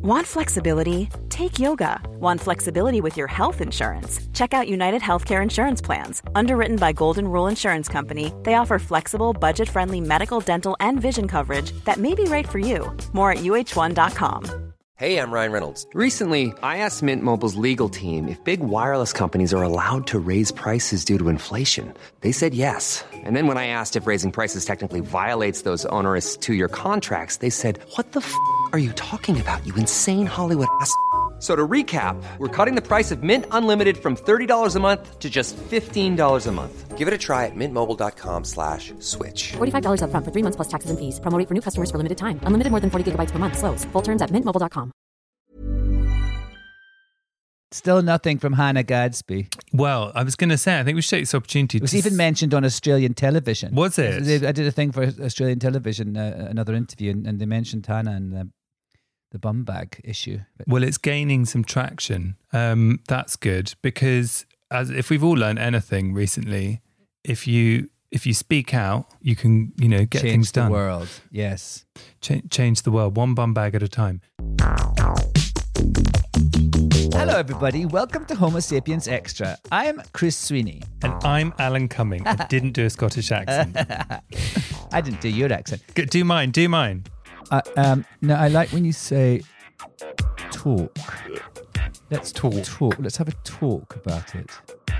Want flexibility? Take yoga. Want flexibility with your health insurance? Check out United Healthcare Insurance Plans. Underwritten by Golden Rule Insurance Company, they offer flexible, budget-friendly medical, dental, and vision coverage that may be right for you. More at uh1.com. Hey, I'm Ryan Reynolds. Recently, I asked Mint Mobile's legal team if big wireless companies are allowed to raise prices due to inflation. They said yes. And then when I asked if raising prices technically violates those onerous two-year contracts, they said, what the f*** are you talking about, you insane Hollywood ass f- So to recap, we're cutting the price of Mint Unlimited from $30 a month to just $15 a month. Give it a try at mintmobile.com/switch. $45 up front for 3 months plus taxes and fees. Promo rate for new customers for limited time. Unlimited more than 40 gigabytes per month. Slows full terms at mintmobile.com. Still nothing from Hannah Gadsby. Well, I was going to say, I think we should take this opportunity. It was even mentioned on Australian television. Was it? I did a thing for Australian television, another interview, and they mentioned Hannah and the bum bag issue. Well, it's gaining some traction. That's good, because if we've all learned anything recently, if you speak out, you can get things done. Change the world. Yes. Change the world, one bum bag at a time. Hello, everybody. Welcome to Homo Sapiens Extra. I'm Chris Sweeney. And I'm Alan Cumming. I didn't do a Scottish accent. I didn't do your accent. Do mine. No, I like when you say talk. Let's talk. Let's have a talk about it.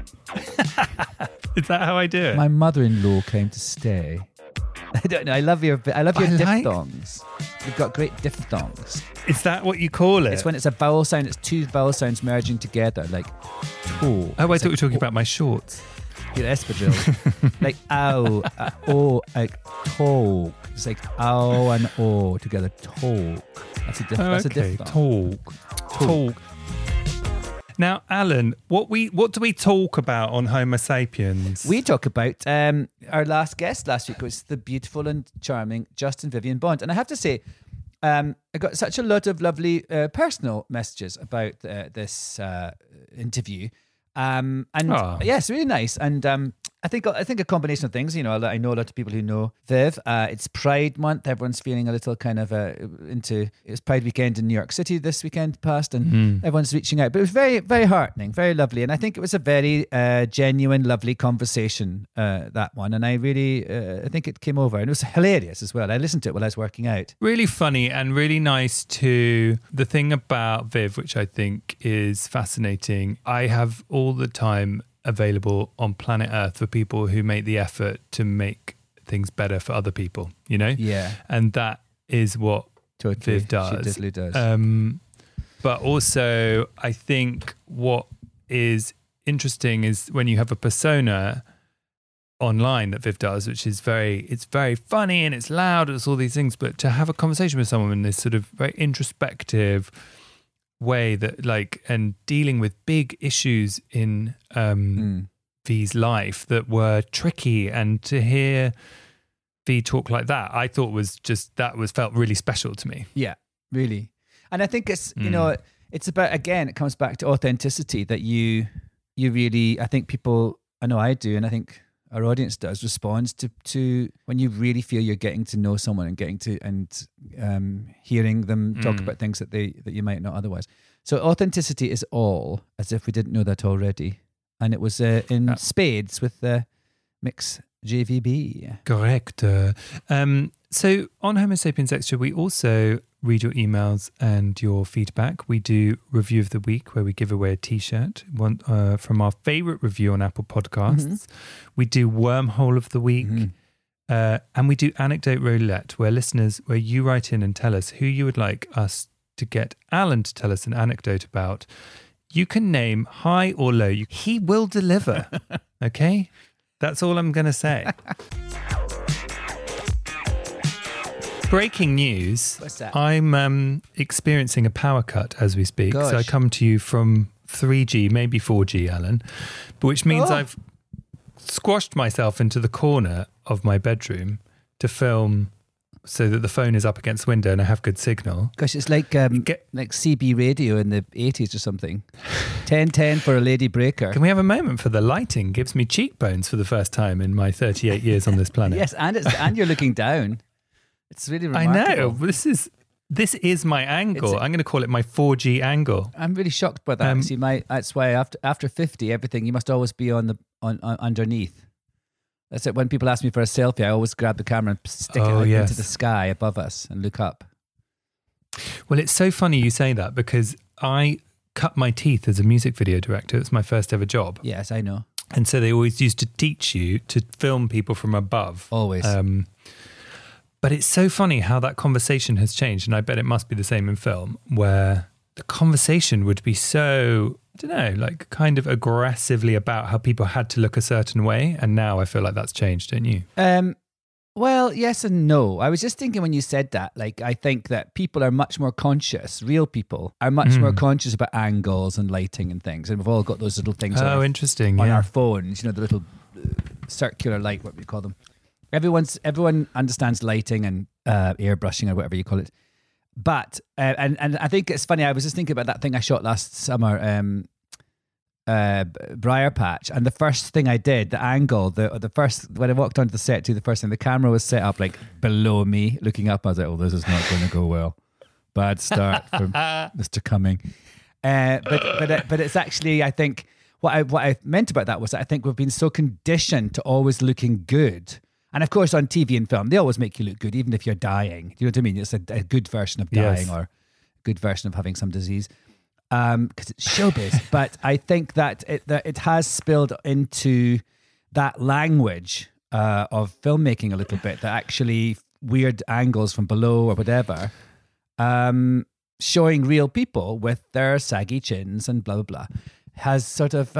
Is that how I do it? My mother-in-law came to stay. I don't know. I love your diphthongs. You've got great diphthongs. Is that what you call it? It's when it's a vowel sound. It's two vowel sounds merging together, like talk. Oh, I thought you were talking about my shorts. Your espadrille. Like ow, like talk. It's like ow and o together. Talk. That's a diphthong. Talk. Now, Alan, what do we talk about on Homo Sapiens? We talk about our last guest last week was the beautiful and charming Justin Vivian Bond, and I have to say, I got such a lot of lovely personal messages about this interview, and yes, really nice. And I think a combination of things. I know a lot of people who know Viv. It's Pride Month. Everyone's feeling a little kind of it's Pride weekend in New York City this weekend past, and everyone's reaching out. But it was very, very heartening, very lovely, and I think it was a very genuine, lovely conversation. That one, and I really, I think it came over, and it was hilarious as well. I listened to it while I was working out. Really funny and really nice too. The thing about Viv, which I think is fascinating, I have all the time available on planet Earth for people who make the effort to make things better for other people, Yeah. And that is what Totally. Viv does. She totally does. But also, I think what is interesting is when you have a persona online that Viv does, which is it's very funny and it's loud and it's all these things, but to have a conversation with someone in this sort of very introspective way that and dealing with big issues in V's life that were tricky, and to hear V talk like that, I thought felt really special to me. Yeah, really. And I think it's it's about, again, it comes back to authenticity, that you really, I think people, I know I do, and I think our audience does, responds to when you really feel you're getting to know someone and hearing them talk about things that you might not otherwise. So authenticity is all, as if we didn't know that already. And it was in spades with Mix JVB. Correct. So on Homo Sapiens Extra, we also read your emails and your feedback. We do Review of the Week, where we give away a T-shirt from our favourite review on Apple Podcasts. Mm-hmm. We do Wormhole of the Week. Mm-hmm. And we do Anecdote Roulette, where you write in and tell us who you would like us to get Alan to tell us an anecdote about. You can name high or low. He will deliver. Okay? That's all I'm going to say. Breaking news. What's that? I'm experiencing a power cut as we speak. Gosh. So I come to you from 3G, maybe 4G, Alan, which means I've squashed myself into the corner of my bedroom to film so that the phone is up against the window and I have good signal. Gosh, it's like CB radio in the 80s or something. 1010 for a lady breaker. Can we have a moment for the lighting? Gives me cheekbones for the first time in my 38 years on this planet. Yes, and you're looking down. It's really remarkable. I know. This is This is my angle. I'm going to call it my 4G angle. I'm really shocked by that. See, that's why after 50, everything you must always be on underneath. That's it. When people ask me for a selfie, I always grab the camera and stick it into the sky above us and look up. Well, it's so funny you say that because I cut my teeth as a music video director. It was my first ever job. Yes, I know. And so they always used to teach you to film people from above. Always. But it's so funny how that conversation has changed. And I bet it must be the same in film, where the conversation would be so, I don't know, like kind of aggressively about how people had to look a certain way. And now I feel like that's changed, don't you? Well, yes and no. I was just thinking when you said that, like, I think that people are much more conscious, real people are much more conscious about angles and lighting and things. And we've all got those little things interesting. on our phones, the little circular light, what we call them. Everyone understands lighting and airbrushing or whatever you call it. But, and I think it's funny, I was just thinking about that thing I shot last summer, Briar Patch, and the first thing I did, the angle, the first, when I walked onto the set too, the first thing, the camera was set up like below me, looking up. I was like, oh, this is not going to go well. Bad start from Mr. Cumming. But it's actually, I think, what I meant about that was that I think we've been so conditioned to always looking good. And of course, on TV and film, they always make you look good, even if you're dying. Do you know what I mean? It's a good version of dying or a good version of having some disease. Because it's showbiz. But I think that it has spilled into that language of filmmaking a little bit, that actually weird angles from below or whatever, showing real people with their saggy chins and blah, blah, blah, has sort of,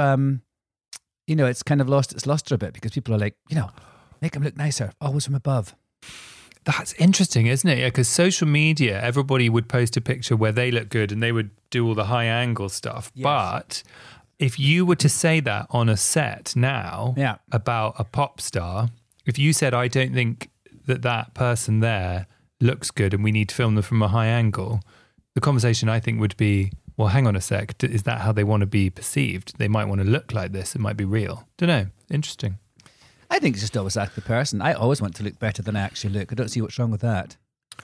it's kind of lost its luster a bit because people are like, make them look nicer, always from above. That's interesting, isn't it? Yeah, because social media, everybody would post a picture where they look good and they would do all the high angle stuff. Yes. But if you were to say that on a set now about a pop star, if you said, I don't think that person there looks good and we need to film them from a high angle, the conversation I think would be, well, hang on a sec, is that how they want to be perceived? They might want to look like this. It might be real. Don't know. Interesting. I think it's just always ask the person. I always want to look better than I actually look. I don't see what's wrong with that.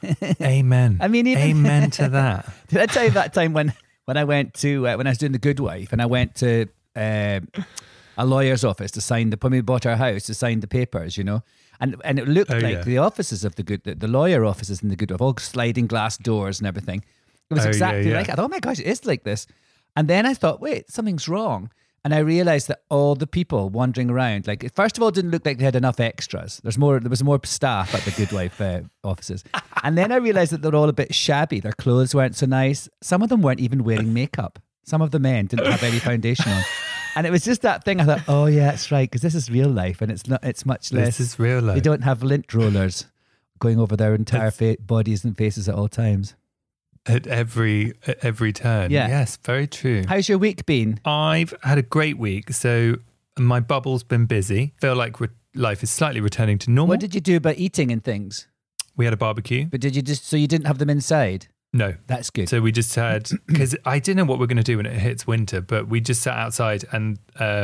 Amen. I mean, amen to that. Did I tell you that time when I went to when I was doing The Good Wife and I went to a lawyer's office to sign when we bought our house to sign the papers, and it looked like the offices of the lawyer offices in The Good Wife, all sliding glass doors and everything. It was exactly like that. Oh my gosh, it is like this. And then I thought, wait, something's wrong. And I realised that all the people wandering around, like, first of all, it didn't look like they had enough extras. There was more staff at the Good Wife offices. And then I realised that they were all a bit shabby. Their clothes weren't so nice. Some of them weren't even wearing makeup. Some of the men didn't have any foundation on. And it was just that thing. I thought, oh yeah, that's right, because this is real life, and it's much less. This is real life. They don't have lint rollers going over their entire bodies and faces at all times. At every turn. Yeah. Yes, very true. How's your week been? I've had a great week. So my bubble's been busy. Feel like life is slightly returning to normal. What did you do about eating and things? We had a barbecue. But did you so you didn't have them inside? No. That's good. So we just had, because I didn't know what we're going to do when it hits winter, but we just sat outside and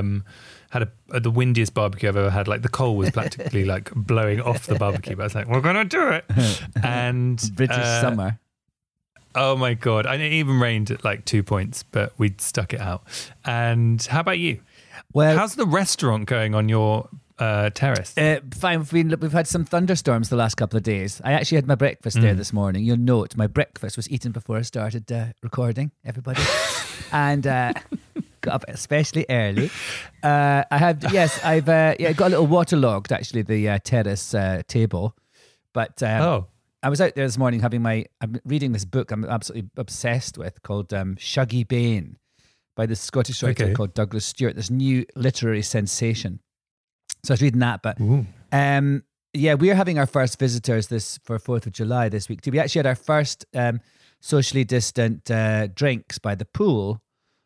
had the windiest barbecue I've ever had. Like the coal was practically like blowing off the barbecue. But I was like, we're going to do it. And British summer. Oh my God. And it even rained at like 2 points, but we stuck it out. And how about you? Well, how's the restaurant going on your terrace? Fine. We've had some thunderstorms the last couple of days. I actually had my breakfast there this morning. You'll note my breakfast was eaten before I started recording, everybody. And got up especially early. I've got a little waterlogged, actually, the terrace table. But I was out there this morning I'm reading this book I'm absolutely obsessed with called Shuggie Bain by this Scottish writer called Douglas Stewart, this new literary sensation. So I was reading that, but we're having our first visitors for 4th of July this week too. We actually had our first socially distant drinks by the pool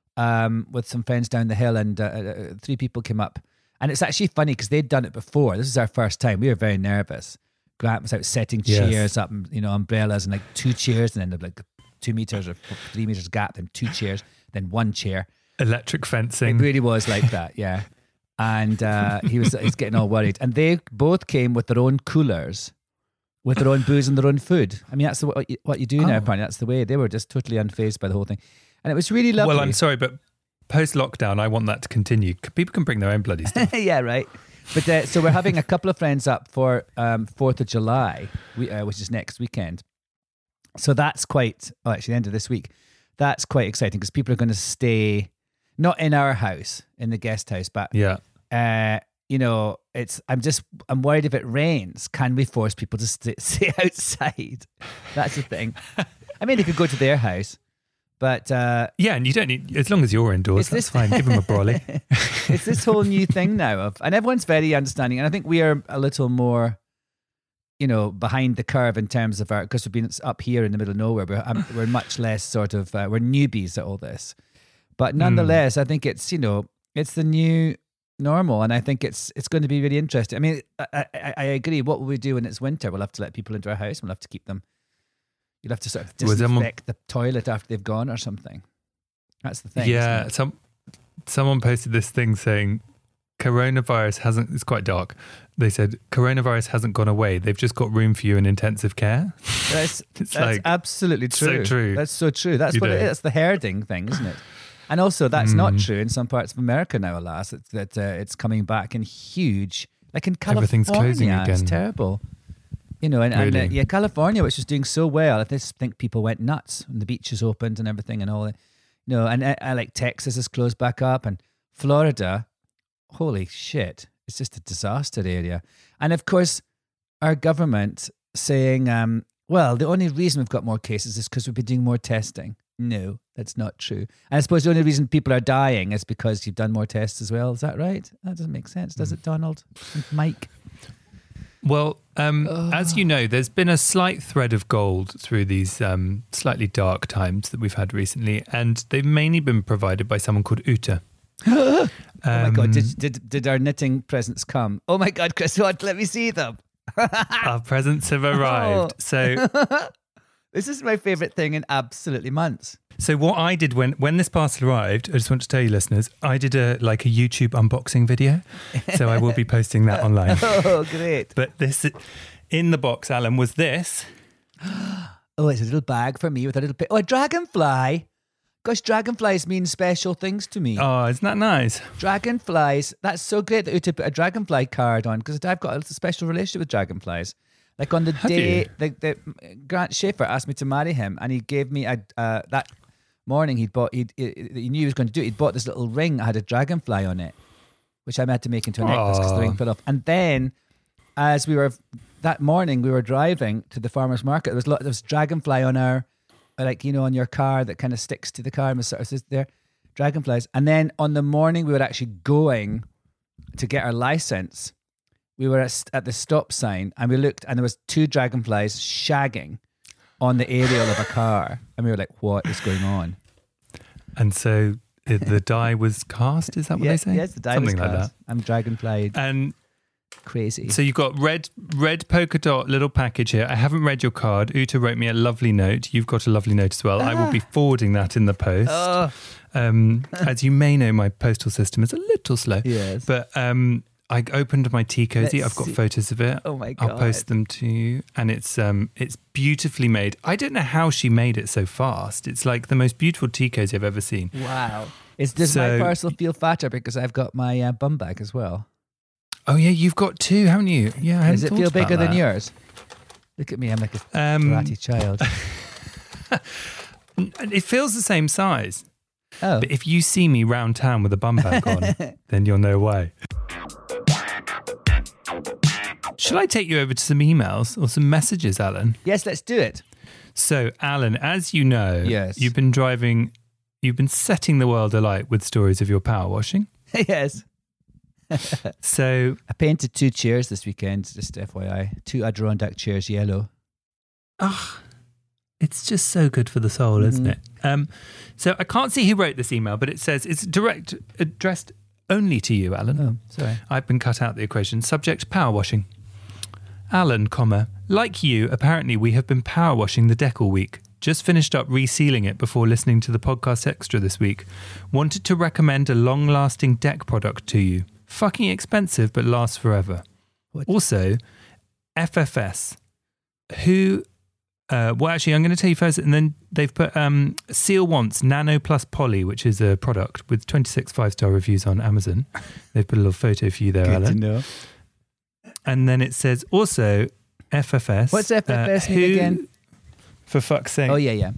with some friends down the hill, and 3 people came up. And it's actually funny because they'd done it before. This is our first time. We were very nervous. Grant was out setting chairs up, and umbrellas, and like 2 chairs, and then like 2 meters or 3 meters gap, then 2 chairs, then 1 chair. Electric fencing. It really was like that, yeah. And he's getting all worried. And they both came with their own coolers with their own booze and their own food. I mean, that's what you do now, apparently. That's the way. They were just totally unfazed by the whole thing. And it was really lovely. Well, I'm sorry, but post-lockdown, I want that to continue. People can bring their own bloody stuff. Yeah, right. But so we're having a couple of friends up for 4th of July, which is next weekend. So that's actually the end of this week. That's quite exciting because people are going to stay, not in our house, in the guest house, but I'm worried if it rains, can we force people to stay outside? That's the thing. I mean, they could go to their house, but and you don't need, as long as you're indoors, that's fine. Give them a brolly. It's this whole new thing now and everyone's very understanding, and I think we are a little more, behind the curve in terms of because we've been up here in the middle of nowhere, we're much less sort of, we're newbies at all this. But nonetheless, I think it's, it's the new normal, and I think it's going to be really interesting. I mean, I agree. What will we do when it's winter? We'll have to let people into our house. We'll have to keep them. You'll have to sort of disinfect the toilet after they've gone or something. That's the thing. Yeah, someone posted this thing saying, coronavirus hasn't, it's quite dark. They said, coronavirus hasn't gone away. They've just got room for you in intensive care. That's absolutely true. So true. That's so true. That's what it is. That's the herding thing, isn't it? And also, that's not true in some parts of America now, alas. It's coming back in huge, like in California. Everything's closing again. It's terrible. Really? California, which was doing so well, I just think people went nuts when the beaches opened and everything and all that. And like Texas is closed back up, and Florida, holy shit, it's just a disaster area. And of course, our government saying, the only reason we've got more cases is because we've been doing more testing. No, that's not true. And I suppose the only reason people are dying is because you've done more tests as well. Is that right? That doesn't make sense, does it, Donald and Mike? Well, as you know, there's been a slight thread of gold through these slightly dark times that we've had recently, and they've mainly been provided by someone called Uta. Oh my God, did our knitting presents come? Oh my God, Chris, let me see them. Our presents have arrived. So this is my favourite thing in absolutely months. So what I did when this parcel arrived, I just want to tell you listeners, I did a YouTube unboxing video. So I will be posting that online. Oh, great. But this, in the box, Alan, was this. Oh, it's a little bag for me with a little bit. Oh, a dragonfly. Gosh, dragonflies mean special things to me. Oh, isn't that nice? Dragonflies. That's so great that you put a dragonfly card on, because I've got a special relationship with dragonflies. Like on the day that Grant Schaefer asked me to marry him, and he gave me that morning he knew he was going to do it. He'd bought this little ring that had a dragonfly on it, which I had to make into a necklace because the ring fell off. And then, as that morning we were driving to the farmer's market, there was dragonfly on our, on your car that kind of sticks to the car and was sort of there, dragonflies. And then on the morning we were actually going to get our license, we were at the stop sign and we looked and there was 2 dragonflies shagging on the aerial of a car. And we were like, what is going on? And so the die was cast, is that what they say? Yes, the die Something was cast. like that. I'm dragonfly. And crazy. So you've got red polka dot little package here. I haven't read your card. Uta wrote me a lovely note. You've got a lovely note as well. I will be forwarding that in the post. As you may know, my postal system is a little slow. Yes. But I opened my tea cozy. I've got photos of it. Oh my God. I'll post them to you. And it's beautifully made. I don't know how she made it so fast. It's like the most beautiful tea cozy I've ever seen. Wow. Does my parcel feel fatter because I've got my bum bag as well? Oh yeah, you've got 2, haven't you? Yeah. Does it feel bigger than yours? Look at me, I'm like a bratty child. It feels the same size. Oh. But if you see me round town with a bum bag on, then you'll know why. Shall I take you over to some emails or some messages, Alan? Yes, let's do it. So, Alan, as you know, yes. You've been setting the world alight with stories of your power washing. Yes. So I painted 2 chairs this weekend, just FYI. 2 Adirondack chairs, yellow. It's just so good for the soul, isn't it? So I can't see who wrote this email, but it says it's addressed only to you, Alan. Oh, sorry. I've been cut out the equation. Subject, power washing. Alan, like you, apparently we have been power washing the deck all week. Just finished up resealing it before listening to the podcast extra this week. Wanted to recommend a long-lasting deck product to you. Fucking expensive, but lasts forever. What? Also, FFS. Who? Well, actually, I'm going to tell you first, and then they've put Seal wants Nano Plus Poly, which is a product with 26 5-star reviews on Amazon. They've put a little photo for you there, Good Alan. to know. And then it says also FFS. What's FFS mean again? For fuck's sake. Oh, yeah.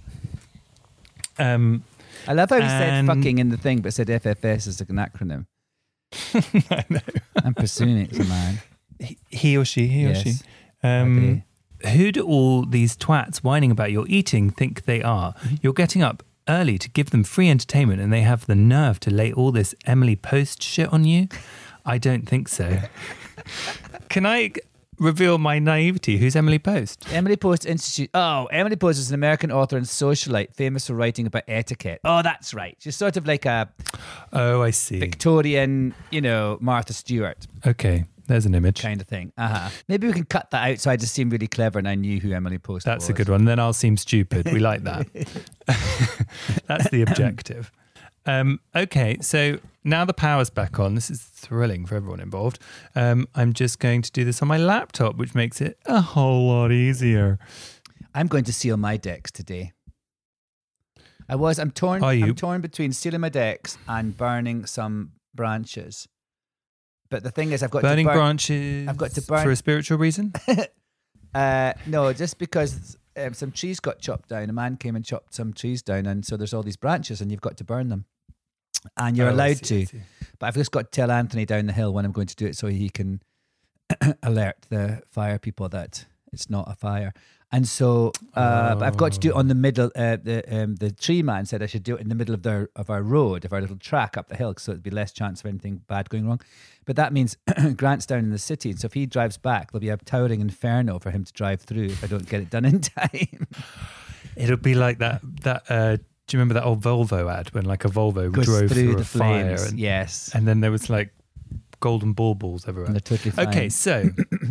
I love how he said fucking in the thing, but said FFS as an acronym. I know. I'm pursuing it, so man. He or she. Yes. Who do all these twats whining about your eating think they are? You're getting up early to give them free entertainment and they have the nerve to lay all this Emily Post shit on you? I don't think so. Can I reveal my naivety? Who's Emily Post? Emily Post Institute. Oh, Emily Post is an American author and socialite famous for writing about etiquette. Oh, that's right. She's sort of like a Oh, I see. Victorian, Martha Stewart Okay, there's an image. kind of thing. Maybe we can cut that out so I just seem really clever and I knew who Emily Post was. That's a good one. Then I'll seem stupid. We like that. That's the objective. Okay, so now the power's back on. This is thrilling for everyone involved. I'm just going to do this on my laptop, which makes it a whole lot easier. I'm going to seal my decks today. I'm torn. Are you? I'm torn between sealing my decks and burning some branches. But the thing is, I've got Burning to burn branches. I've got to burn for a spiritual reason. No, just because some trees got chopped down. A man came and chopped some trees down, and so there's all these branches, and you've got to burn them. And you're allowed to. But I've just got to tell Anthony down the hill when I'm going to do it so he can alert the fire people that it's not a fire. And so, but I've got to do it on the middle. The tree man said I should do it in the middle of our road, of our little track up the hill, so it'd be less chance of anything bad going wrong. But that means Grant's down in the city, and so if he drives back, there'll be a towering inferno for him to drive through if I don't get it done in time. It'll be like that. Do you remember that old Volvo ad when like a Volvo Goes drove through the a fire? flames. Yes, And then there was like golden balls everywhere. and they're totally fine. Okay, so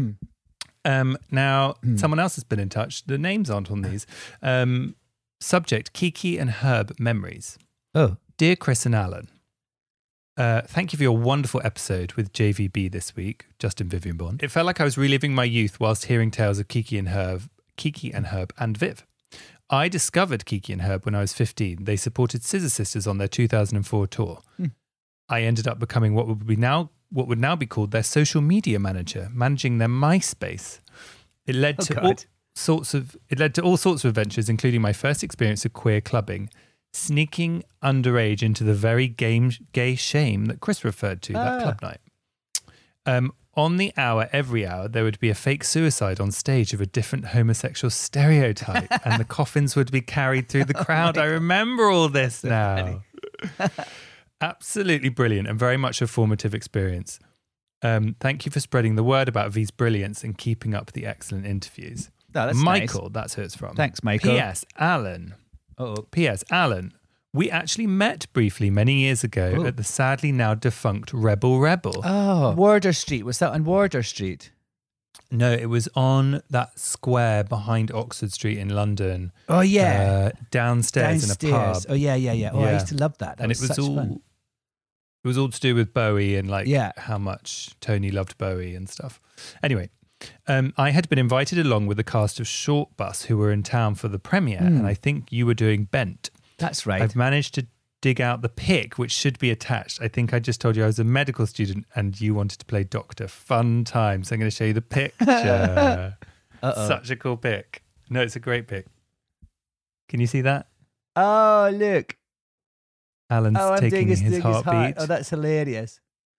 now someone else has been in touch. The names aren't on these. Subject, Kiki and Herb memories. Oh, Dear Chris and Alan, thank you for your wonderful episode with JVB this week, Justin Vivian Bond. It felt like I was reliving my youth whilst hearing tales of Kiki and Herb and Viv. I discovered Kiki and Herb when I was 15. They supported Scissor Sisters on their 2004 tour. I ended up becoming what would now be called their social media manager, managing their MySpace. It led to all sorts of adventures, including my first experience of queer clubbing, sneaking underage into the very gay shame that Chris referred to, that club night. On the hour, every hour, there would be a fake suicide on stage of a different homosexual stereotype, and the coffins would be carried through the crowd. I remember all this now. Absolutely brilliant and very much a formative experience. Thank you for spreading the word about V's brilliance and keeping up the excellent interviews. Oh, that's Michael, nice. that's who it's from. Thanks, Michael. P.S. Alan. P.S. Alan. We actually met briefly many years ago at the sadly now defunct Rebel. Oh, Wardour Street. Was that on Wardour Street? No, it was on that square behind Oxford Street in London. Oh, yeah. Downstairs in a pub. Oh, yeah. Oh, I used to love that. And it was all fun. It was all to do with Bowie and how much Tony loved Bowie and stuff. Anyway, I had been invited along with the cast of Short Bus who were in town for the premiere, and I think you were doing Bent. That's right. I've managed to dig out the pic, which should be attached. I think I just told you I was a medical student and you wanted to play doctor. Fun times. I'm going to show you the picture. Such a cool pic. No, it's a great pic. Can you see that? Oh, look. Alan's taking his heartbeat. Oh, that's hilarious.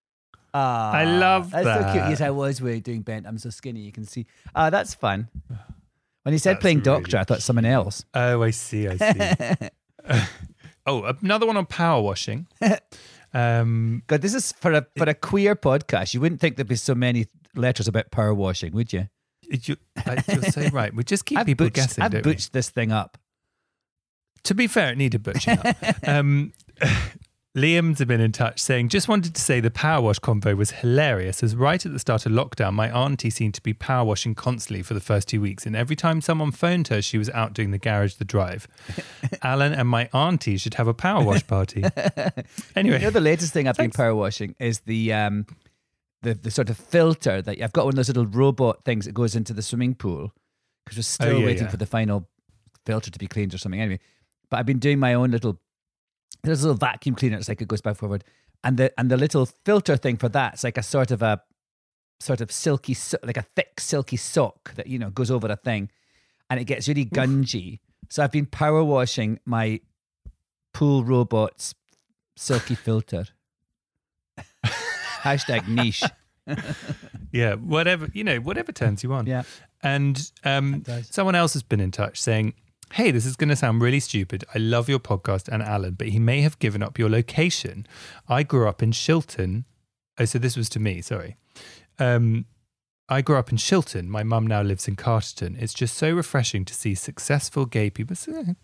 I love that. That's so cute. Yes, I was doing Bent. I'm so skinny. You can see. That's fun. When he said playing doctor, I thought someone else. Oh, I see. Another one on power washing. God, this is for a queer podcast. You wouldn't think there'd be so many letters about power washing, would you? You're so right. We just keep people guessing. I've butched this thing up. To be fair, it needed butching up. Liam's been in touch saying, just wanted to say the power wash convo was hilarious as right at the start of lockdown, my auntie seemed to be power washing constantly for the first 2 weeks. And every time someone phoned her, she was out doing the garage, the drive. Alan and my auntie should have a power wash party. Anyway. The latest thing I've been power washing is the sort of filter that I've got one of those little robot things that goes into the swimming pool. because we're still waiting for the final filter to be cleaned or something. Anyway, but I've been doing my own there's a little vacuum cleaner. It's like it goes back forward, and the little filter thing for that, it's like a sort of silky, like a thick silky sock that goes over a thing, and it gets really gungy. So I've been power washing my pool robot's silky filter. Hashtag niche. Yeah, whatever turns you on. Yeah. And someone else has been in touch saying, hey, this is going to sound really stupid. I love your podcast and Alan, but he may have given up your location. I grew up in Shilton. Oh, so this was to me, sorry. I grew up in Shilton. My mum now lives in Carterton. It's just so refreshing to see successful gay people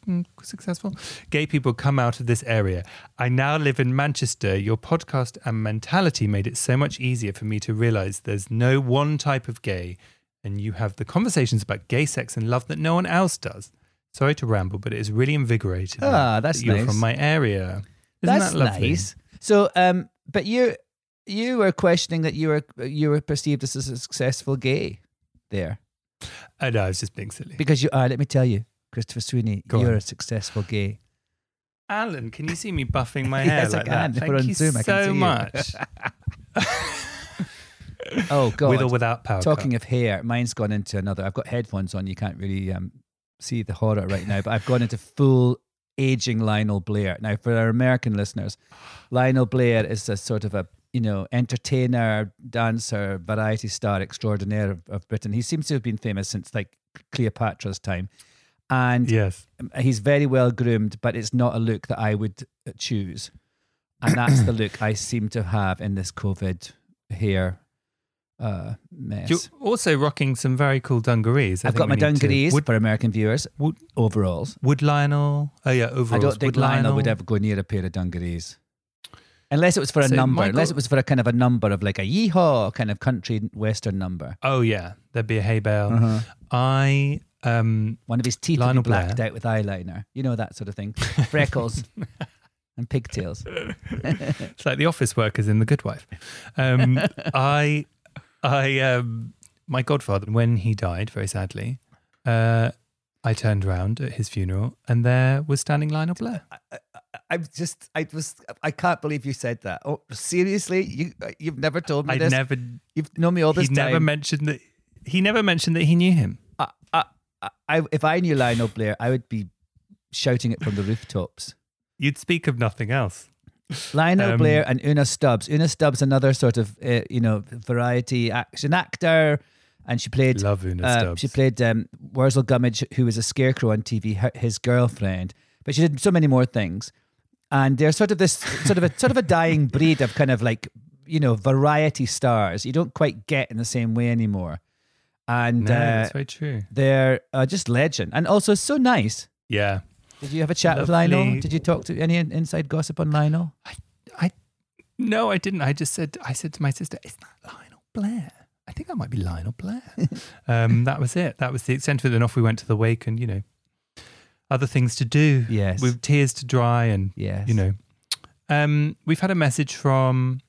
come out of this area. I now live in Manchester. Your podcast and mentality made it so much easier for me to realise there's no one type of gay, and you have the conversations about gay sex and love that no one else does. Sorry to ramble, but it is really invigorating. That's you're nice. From my area. Isn't that lovely? Nice. So, but you were questioning that you were perceived as a successful gay there. I know, I was just being silly. Because you are, let me tell you, Christopher Sweeney, you're a successul gay. Alan, can you see me buffing my hair Yes, like I can. that? If we're Thank on you Zoom, I can so see much. Oh, God. With or without power Talking cut. of hair, mine's gone into another. I've got headphones on. You can't really see the horror right now, but I've gone into full aging Lionel Blair. Now, for our American listeners, Lionel Blair is a sort of a entertainer, dancer, variety star extraordinaire of Britain. He seems to have been famous since like Cleopatra's time. And yes, he's very well groomed, but it's not a look that I would choose. And that's the look I seem to have in this COVID hair mess. You're also rocking some very cool dungarees. I've got my dungarees for American viewers. Overalls. Would Lionel? Oh yeah, overalls. I don't think Lionel would ever go near a pair of dungarees. Unless it was for a number. Unless it was for a kind of a number of like a yeehaw kind of country western number. Oh yeah, there'd be a hay bale. One of his teeth would be blacked out with eyeliner. You know, that sort of thing. Freckles and pigtails. It's like the office workers in The Good Wife. My godfather, when he died, very sadly, I turned around at his funeral and there was standing Lionel Blair. I can't believe you said that. Oh, seriously? You've never told me this? You've known me all this time. He never mentioned that he knew him. If I knew Lionel Blair, I would be shouting it from the rooftops. You'd speak of nothing else. Lionel Blair and Una Stubbs. Una Stubbs, another sort of variety action actor, and she played. Love Una Stubbs. She played Wurzel Gummidge, who was a scarecrow on TV, his girlfriend. But she did so many more things, and they're sort of a dying breed of kind of like variety stars. You don't quite get in the same way anymore. And no, that's very true. They're just legend, and also so nice. Yeah. Did you have a chat with Lionel? Did you talk to any inside gossip on Lionel? No, I didn't. I said to my sister, "Is that Lionel Blair? I think that might be Lionel Blair." That was it. That was the extent of it. And off we went to the wake, and other things to do. Yes, with tears to dry, and yes, we've had a message from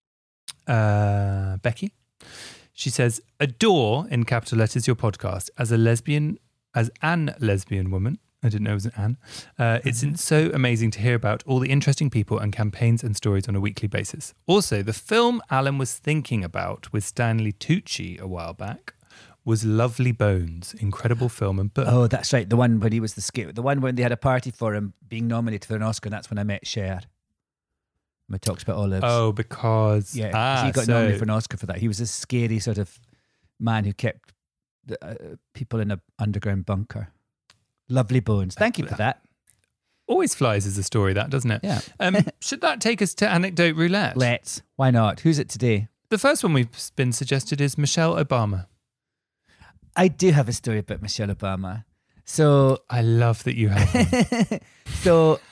Becky. She says, "Adore in capital letters your podcast as an lesbian woman." I didn't know it was an Anne. It's so amazing to hear about all the interesting people and campaigns and stories on a weekly basis. Also, the film Alan was thinking about with Stanley Tucci a while back was Lovely Bones. Incredible film and book. Oh, that's right. The one when he was the skate. The one when they had a party for him being nominated for an Oscar. And that's when I met Cher. We talked about Olives. Oh, because... he got nominated for an Oscar for that. He was a scary sort of man who kept people in an underground bunker. Lovely Bones. Thank you for that. Always flies as a story, that, doesn't it? Yeah. Should that take us to Anecdote Roulette? Let's. Why not? Who's it today? The first one we've been suggested is Michelle Obama. I do have a story about Michelle Obama. So I love that you have one. So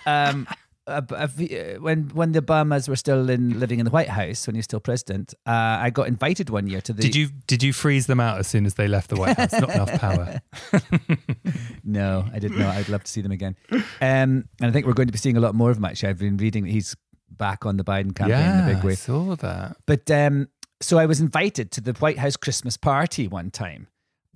when the Obamas were still living in the White House, when he was still president, I got invited one year to the... Did you freeze them out as soon as they left the White House? Not enough power. No, I didn't know. I'd love to see them again. And I think we're going to be seeing a lot more of him, actually. I've been reading that he's back on the Biden campaign in a big way. I saw that. But so I was invited to the White House Christmas party one time.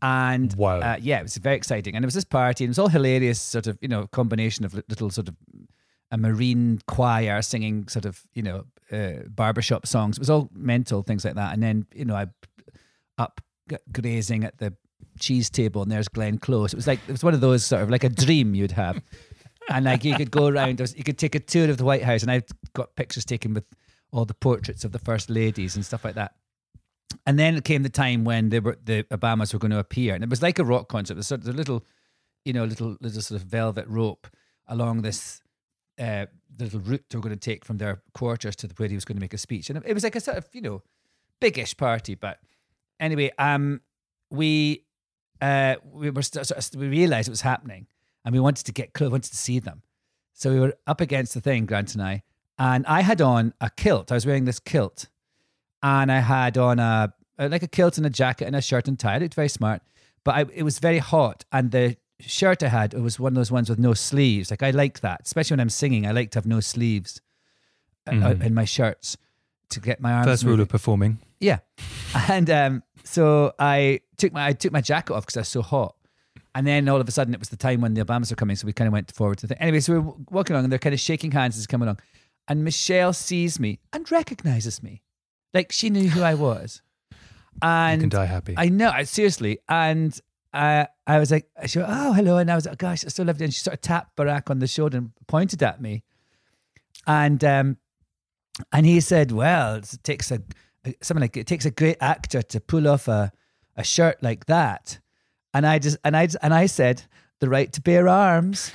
And Wow. yeah, it was very exciting. And it was this party, and it was all hilarious, sort of, combination of little sort of a marine choir singing sort of, barbershop songs. It was all mental, things like that. And then, I up grazing at the cheese table, and there's Glenn Close. It was one of those sort of like a dream you'd have. And like you could go around, you could take a tour of the White House, and I've got pictures taken with all the portraits of the first ladies and stuff like that. And then it came the time when the Obamas were going to appear, and it was like a rock concert. It was sort of a little sort of velvet rope along this little route they were going to take from their quarters to where he was going to make a speech. And it was like a sort of, biggish party. But anyway, we realized it was happening, and we wanted to get close, wanted to see them. So we were up against the thing, Grant and I had on a kilt. I was wearing this kilt, and I had on a kilt and a jacket and a shirt and tie. I looked very smart, but it was very hot, and the shirt I had, it was one of those ones with no sleeves. Like, I like that, especially when I'm singing. I like to have no sleeves in my shirts to get my arms First moving. rule of performing. Yeah. And so I took my jacket off because I was so hot. And then all of a sudden it was the time when the Obamas were coming, so we kind of went forward to the thing. Anyway, so we're walking along, and they're kind of shaking hands as they come along. And Michelle sees me and recognizes me. Like, she knew who I was. And You can die happy. I know, seriously. And I was like, she went, oh, hello. And I was like, gosh, I still love you. And she sort of tapped Barack on the shoulder and pointed at me. And he said, well, it takes a great actor to pull off a shirt like that. And I said, the right to bear arms,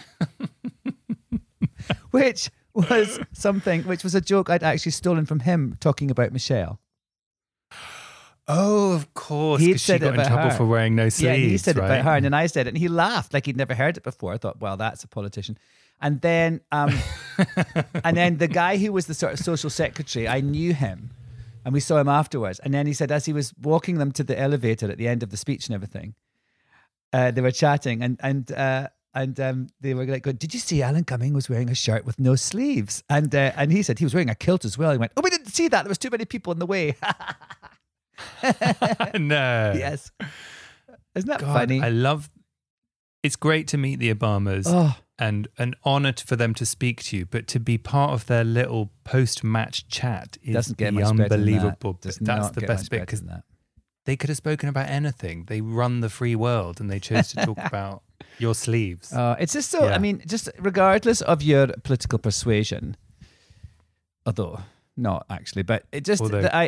which was a joke I'd actually stolen from him talking about Michelle. Oh, of course. He'd Because she said it got in about trouble her. for wearing no sleeves. Yeah, he said it right? about her, and then I said it, and he laughed like he'd never heard it before. I thought, well, that's a politician. And then, the guy who was the sort of social secretary, I knew him, and we saw him afterwards. And then he said, as he was walking them to the elevator at the end of the speech and everything, they were chatting, and they were like, "Did you see Alan Cumming was wearing a shirt with no sleeves?" And he said he was wearing a kilt as well. He went, "Oh, we didn't see that. There was too many people in the way." No. Yes. Isn't that God, funny? It's great to meet the Obamas and an honor for them to speak to you, but to be part of their little post-match chat is Doesn't get the much better than that. unbelievable bit. Does That's not the get best much bit, better because than that. they could have spoken about anything. They run the free world, and they chose to talk about your sleeves. It's just so, Yeah. I mean, just regardless of your political persuasion, although not actually, but it just,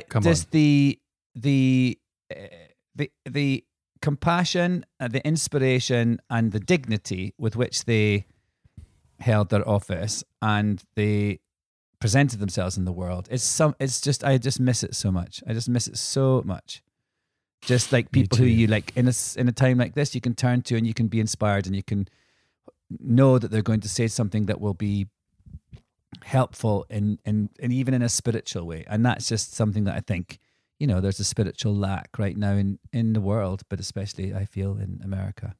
the compassion, the inspiration, and the dignity with which they held their office and they presented themselves in the world. I just miss it so much. I just miss it so much. Just like people who you like in a time like this, you can turn to and you can be inspired and you can know that they're going to say something that will be helpful and even in a spiritual way. And that's just something that I think, there's a spiritual lack right now in the world, but especially I feel in America.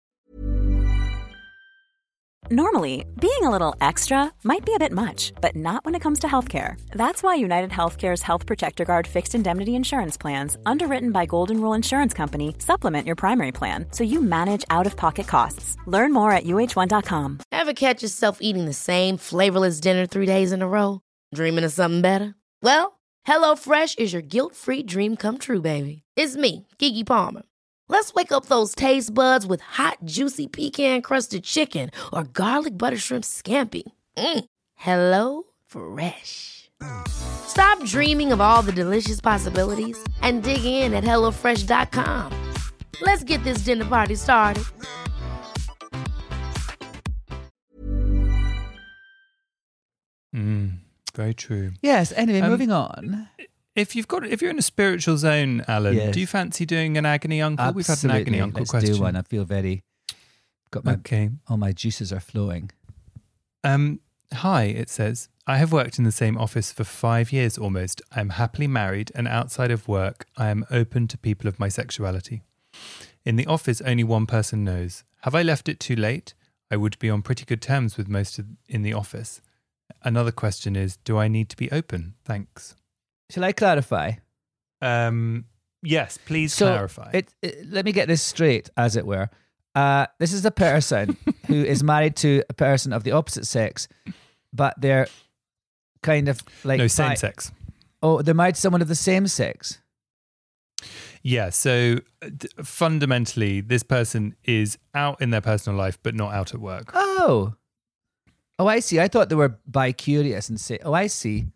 Normally, being a little extra might be a bit much, but not when it comes to healthcare. That's why United Healthcare's Health Protector Guard fixed indemnity insurance plans, underwritten by Golden Rule Insurance Company, supplement your primary plan so you manage out-of-pocket costs. Learn more at uh1.com. Ever catch yourself eating the same flavorless dinner 3 days in a row? Dreaming of something better? Well, HelloFresh is your guilt-free dream come true, baby. It's me, Keke Palmer. Let's wake up those taste buds with hot, juicy pecan-crusted chicken or garlic butter shrimp scampi. Hello Fresh. Stop dreaming of all the delicious possibilities and dig in at HelloFresh.com. Let's get this dinner party started. Very true. Yes. Anyway, moving on. If you're in a spiritual zone, Alan, Yes. do you fancy doing an agony uncle? We've had an agony uncle Let's question. do one. I feel all my juices are flowing. Hi, it says, I have worked in the same office for 5 years almost. I am happily married, and outside of work, I am open to people of my sexuality. In the office, only one person knows. Have I left it too late? I would be on pretty good terms with most in the office. Another question is, do I need to be open? Thanks. Shall I clarify? Yeah, Yes, please clarify. Let me get this straight, as it were. This is a person who is married to a person of the opposite sex, but they're kind of like... No, same sex. Oh, they're married to someone of the same sex? Yeah, so fundamentally, this person is out in their personal life, but not out at work. Oh, I see. I thought they were bi-curious and say, I see.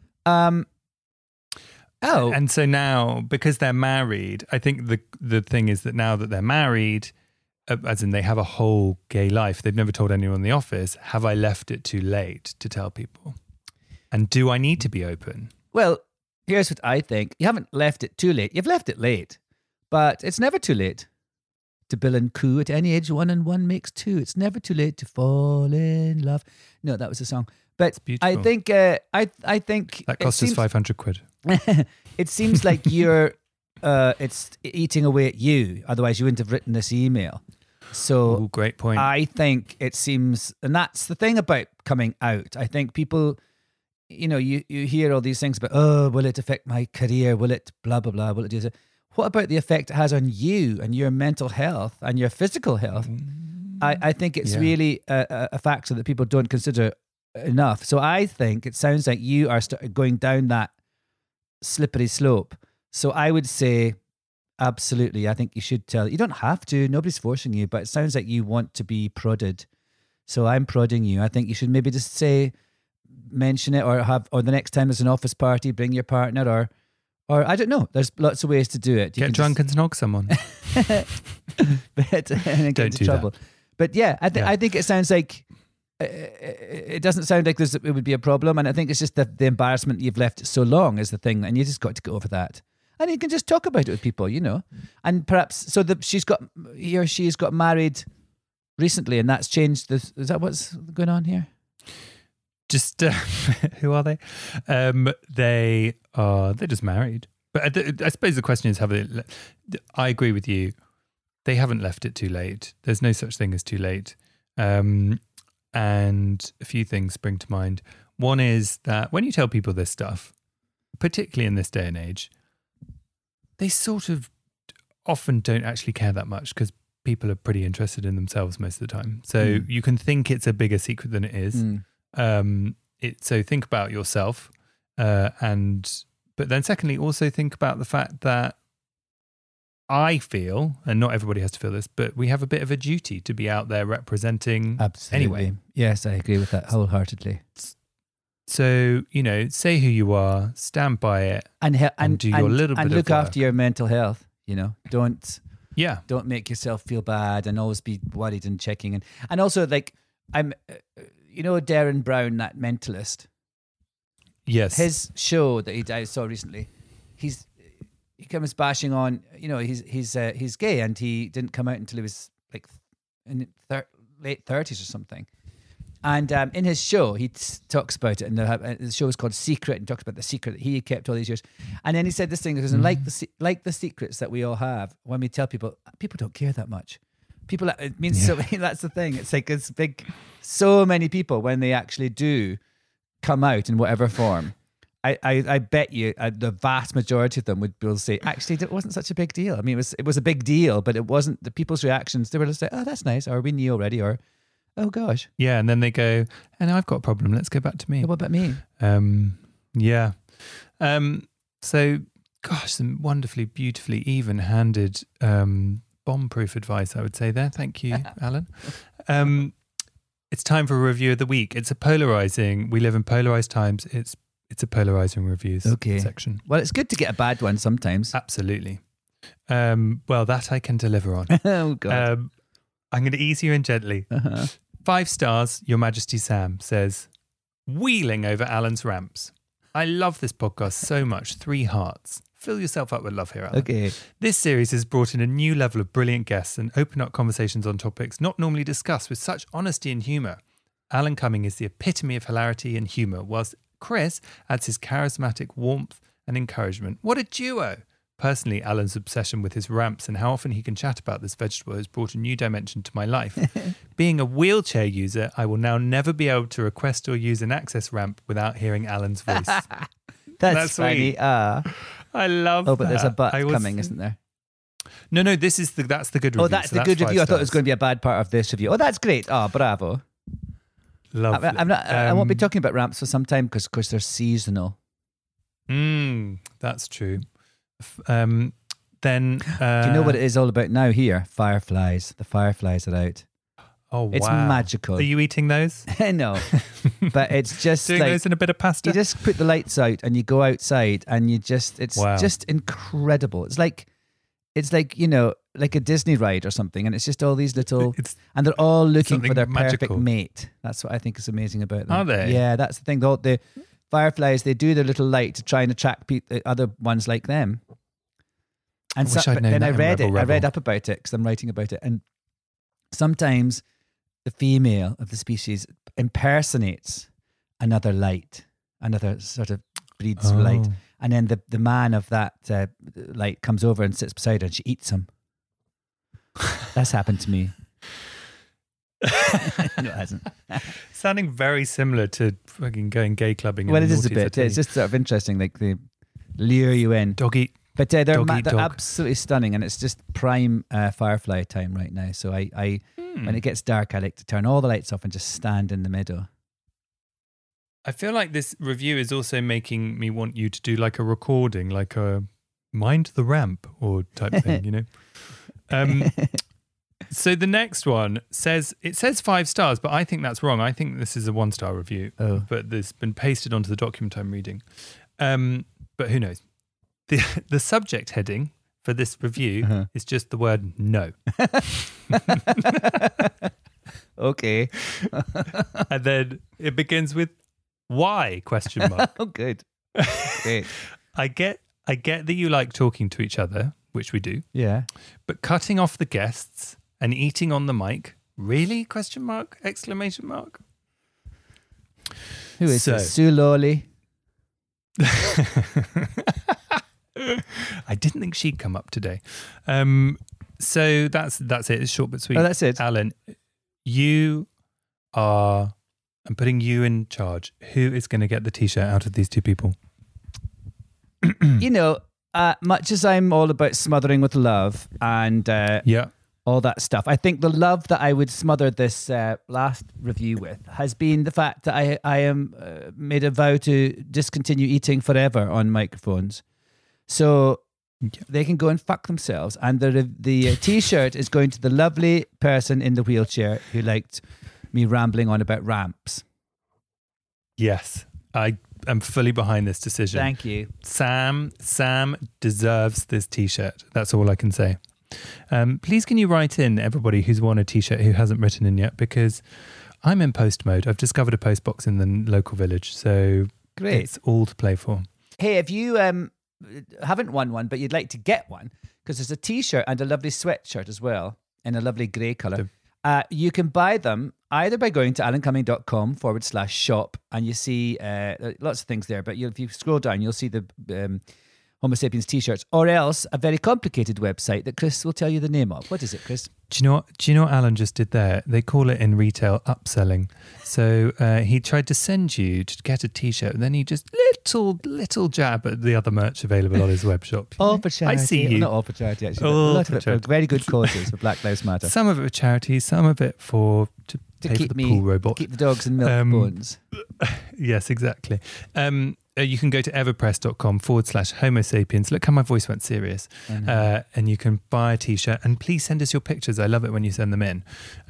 And so now, because they're married, I think the thing is that now that they're married, as in they have a whole gay life, they've never told anyone in the office, have I left it too late to tell people? And do I need to be open? Well, here's what I think. You haven't left it too late. You've left it late, but it's never too late to bill and coo. At any age, 1 and 1 makes 2. It's never too late to fall in love. No, that was a song. But I think I think that cost us 500 quid. It seems like you're it's eating away at you. Otherwise, you wouldn't have written this email. So, great point. I think it seems, and that's the thing about coming out. I think people, you hear all these things about, will it affect my career? Will it blah blah blah? Will it do this? What about the effect it has on you and your mental health and your physical health? I think it's really a factor that people don't consider enough. So I think it sounds like you are going down that slippery slope. So I would say, absolutely, I think you should tell. You don't have to. Nobody's forcing you, but it sounds like you want to be prodded. So I'm prodding you. I think you should maybe just mention it, or the next time there's an office party, bring your partner, or I don't know. There's lots of ways to do it. Get drunk and snog someone. Get into trouble. That. But yeah, I think it sounds like it doesn't sound like it would be a problem, and I think it's just the embarrassment you've left it so long is the thing, and you just got to get over that. And you can just talk about it with people, and perhaps she's got married recently, and that's changed. Is that what's going on here? Just who are they? They're just married. But I suppose the question is, I agree with you. They haven't left it too late. There's no such thing as too late. And a few things spring to mind. One is that when you tell people this stuff, particularly in this day and age, they sort of often don't actually care that much because people are pretty interested in themselves most of the time. So you can think it's a bigger secret than it is. So think about yourself, but then secondly, also think about the fact that I feel, and not everybody has to feel this, but we have a bit of a duty to be out there representing. Absolutely. Anyway. Yes, I agree with that wholeheartedly. So, say who you are, stand by it, and do your little bit of work. And look after your mental health, Don't make yourself feel bad and always be worried and checking. And also, I'm, Darren Brown, that mentalist. Yes. His show that I saw recently, he comes bashing on, he's gay, and he didn't come out until he was like in late 30s or something. And in his show, he talks about it, and the show is called Secret, and talks about the secret that he kept all these years. And then he said this thing, because like the secrets that we all have, when we tell people don't care that much. It means so. That's the thing. It's like it's big. So many people, when they actually do come out in whatever form, I bet you the vast majority of them will say, actually, it wasn't such a big deal. I mean, it was a big deal, but it wasn't. The people's reactions, they were just like, oh, that's nice, or we knew already, or oh gosh. Yeah, and then they go, and I've got a problem. Let's go back to me. What about me? Yeah. So, gosh, some wonderfully, beautifully even-handed bomb-proof advice, I would say there. Thank you, Alan. It's time for a review of the week. It's a polarizing. We live in polarized times. It's a polarizing reviews section. Well, it's good to get a bad one sometimes. Absolutely. Well, that I can deliver on. Oh God. I'm going to ease you in gently. 5 stars, Your Majesty Sam says, wheeling over Alan's ramps. I love this podcast so much. 3 hearts. Fill yourself up with love here, Alan. Okay. This series has brought in a new level of brilliant guests and opened up conversations on topics not normally discussed with such honesty and humour. Alan Cumming is the epitome of hilarity and humour, whilst Chris adds his charismatic warmth and encouragement. What a duo! Personally, Alan's obsession with his ramps and how often he can chat about this vegetable has brought a new dimension to my life. Being a wheelchair user, I will now never be able to request or use an access ramp without hearing Alan's voice. That's funny. sweet. I love that. Oh, but there's a but I was- coming, isn't there? No, that's the good review. Oh, that's so the good 5 review. I thought it was stars. going to be a bad part of this review. Oh, that's great. Oh, bravo. Lovely. I won't be talking about ramps for some time because, of course, they're seasonal. That's true. Then Do you know what it is all about now here? Fireflies. The fireflies are out. Oh, wow. It's magical. Are you eating those? No, but it's just Doing like those in a bit of pasta? you just put the lights out and you go outside and it's Wow. just incredible. It's like like a Disney ride or something, and it's just all these little, and they're all looking for something their magical. perfect mate. That's what I think is amazing about them. Are they? Yeah, that's the thing. The fireflies, they do their little light to try and attract other ones like them. And I wish I'd known then that I in read Rebel it. I read Rebel. up about it because I'm writing about it, and sometimes the female of the species impersonates another light, another sort of breeds of light. And then the man of that light comes over and sits beside her and she eats him. That's happened to me. No, it hasn't. Sounding very similar to fucking going gay clubbing. in Well, the it is a noughties, I bit. tell It's you. just sort of interesting. Like they lure you in. Dog eat. But they're Dog eat dog. absolutely stunning, and it's just prime firefly time right now. So I when it gets dark, I like to turn all the lights off and just stand in the middle. I feel like this review is also making me want you to do like a recording, like a Mind the Ramp or type thing, you know? So the next one says 5 stars, but I think that's wrong. I think this is a 1-star review, but it's been pasted onto the document I'm reading. But who knows? The subject heading for this review is just the word no. Okay. And then it begins with why ? Oh, good. Great. I get that you like talking to each other, which we do, Yeah. but cutting off the guests and eating on the mic, really ? ! Who is So- this? Sue Lawley. I didn't think she'd come up today. So that's it. It's short but sweet. Oh, that's it. Alan, I'm putting you in charge. Who is going to get the t-shirt out of these two people? You know, much as I'm all about smothering with love and Yeah. all that stuff, I think the love that I would smother this last review with has been the fact that I am made a vow to discontinue eating forever on microphones. So they can go and fuck themselves. And the t-shirt is going to the lovely person in the wheelchair who liked me rambling on about ramps. Yes. I am fully behind this decision. Thank you. Sam deserves this t-shirt. That's all I can say. Please can you write in everybody who's won a t-shirt who hasn't written in yet, because I'm in post mode. I've discovered a post box in the local village, so Great. it's all to play for. Hey, if you haven't won one, but you'd like to get one, because there's a t-shirt and a lovely sweatshirt as well in a lovely grey colour. You can buy them either by going to alancumming.com/shop, and you see lots of things there. But if you scroll down, you'll see the Homo sapiens t-shirts, or else a very complicated website that Chris will tell you the name of. What is it, Chris? Do you know what Alan just did there? They call it in retail upselling. So he tried to send you to get a t-shirt, and then he just little jab at the other merch available on his web shop. All for charity. I see you. Well, not all for charity, actually. All But a lot for of it charity. for very good causes, for Black Lives Matter. Some of it for charity, some of it to pay for the pool robot. Keep the dogs and milk bones. Yes, exactly. You can go to everpress.com/Homo sapiens. Look how my voice went serious. And you can buy a t-shirt, and please send us your pictures. I love it when you send them in.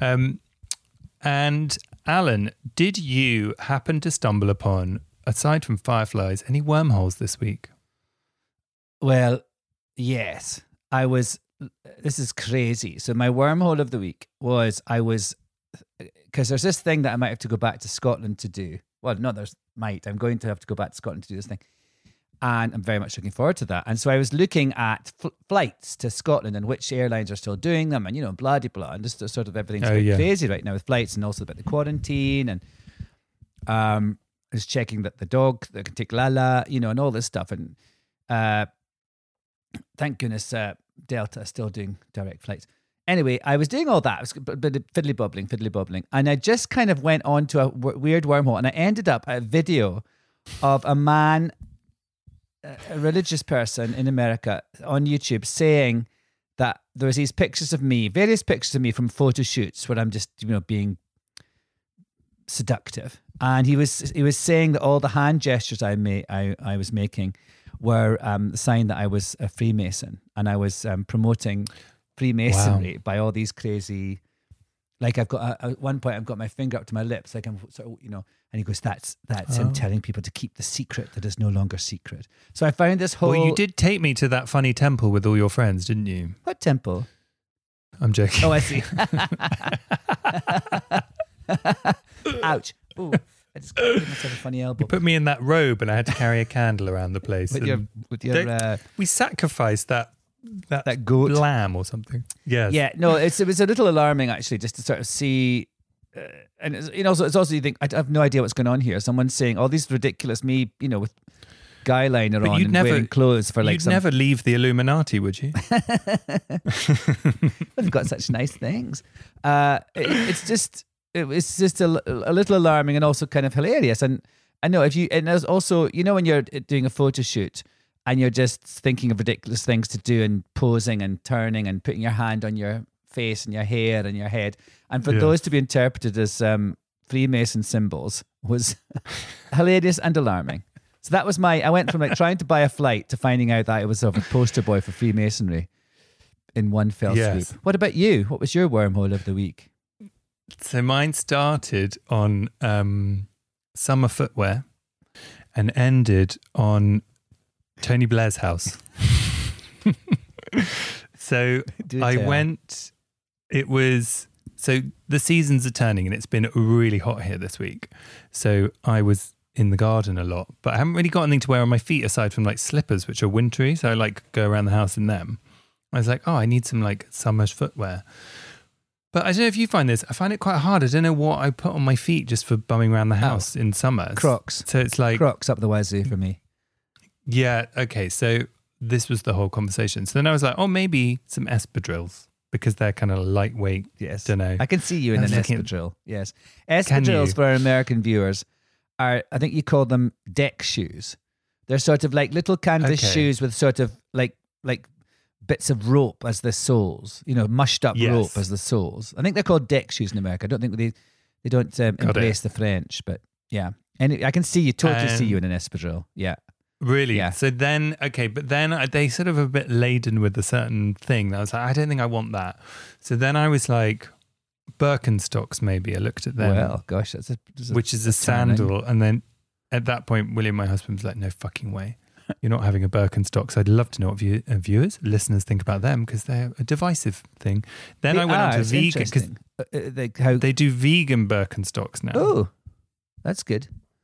And Alan, did you happen to stumble upon, aside from fireflies, any wormholes this week? Well, yes. This is crazy. So my wormhole of the week was because there's this thing that I might have to go back to Scotland to do. Well, no, I'm going to have to go back to Scotland to do this thing. And I'm very much looking forward to that. And so I was looking at flights to Scotland and which airlines are still doing them, and, blah, de blah. And just sort of everything's a bit crazy right now with flights, and also about the quarantine. And I was checking that the dog that can take Lala, and all this stuff. And thank goodness Delta is still doing direct flights. Anyway, I was doing all that. I was fiddly bobbling. And I just kind of went on to a weird wormhole, and I ended up at a video of a man a religious person in America on YouTube saying that there's these pictures of me, various pictures of me from photo shoots where I'm just, being seductive. And he was saying that all the hand gestures I was making were the sign that I was a Freemason, and I was promoting Freemasonry by all these crazy. Like I've got at one point I've got my finger up to my lips, like I'm sort of, and he goes, "That's him telling people to keep the secret that is no longer secret." So I found this whole. Well, you did take me to that funny temple with all your friends, didn't you? What temple? I'm joking. Oh, I see. Ouch! Ooh, I just gave myself a funny elbow. You put me in that robe, and I had to carry a candle around the place. with your we sacrificed that goat lamb or something. Yes. Yeah, no, it was a little alarming actually, just to sort of see, and it's also you think I have no idea what's going on here. Someone's saying all these ridiculous with guy liner on and wearing clothes for you'd never leave the Illuminati, would you? They've got such nice things. It's just a little alarming and also kind of hilarious. And I know and there's also when you're doing a photo shoot. And you're just thinking of ridiculous things to do and posing and turning and putting your hand on your face and your hair and your head. And for those to be interpreted as Freemason symbols was hilarious and alarming. So that was I went from trying to buy a flight to finding out that it was sort of a poster boy for Freemasonry in one fell swoop. What about you? What was your wormhole of the week? So mine started on summer footwear and ended on Tony Blair's house. So I went, so the seasons are turning and it's been really hot here this week. So I was in the garden a lot, but I haven't really got anything to wear on my feet aside from slippers, which are wintry. So I go around the house in them. I was like, I need some summer footwear. But I don't know if you find this. I find it quite hard. I don't know what I put on my feet just for bumming around the house in summer. Crocs. So it's Crocs up the wazoo for me. Yeah, okay, so this was the whole conversation. So then I was like, maybe some espadrilles, because they're kind of lightweight. Yes. Don't know. I can see you in an espadrille. Yes. Espadrilles, for our American viewers, are, I think you call them deck shoes. They're sort of like little canvas shoes with sort of like bits of rope as the soles, mushed up rope as the soles. I think they're called deck shoes in America. I don't think they don't embrace the French, but yeah. And I can see you, see you in an espadrille. Yeah. Really? Yeah. So then, but then they sort of a bit laden with a certain thing. I was like, I don't think I want that. So then I was like, Birkenstocks maybe. I looked at them. Well, gosh, which is a sandal. And then at that point, William, my husband, was like, no fucking way. You're not having a Birkenstock. So I'd love to know what listeners think about them, because they're a divisive thing. Then I went on to vegan, because they do vegan Birkenstocks now. Oh, that's good.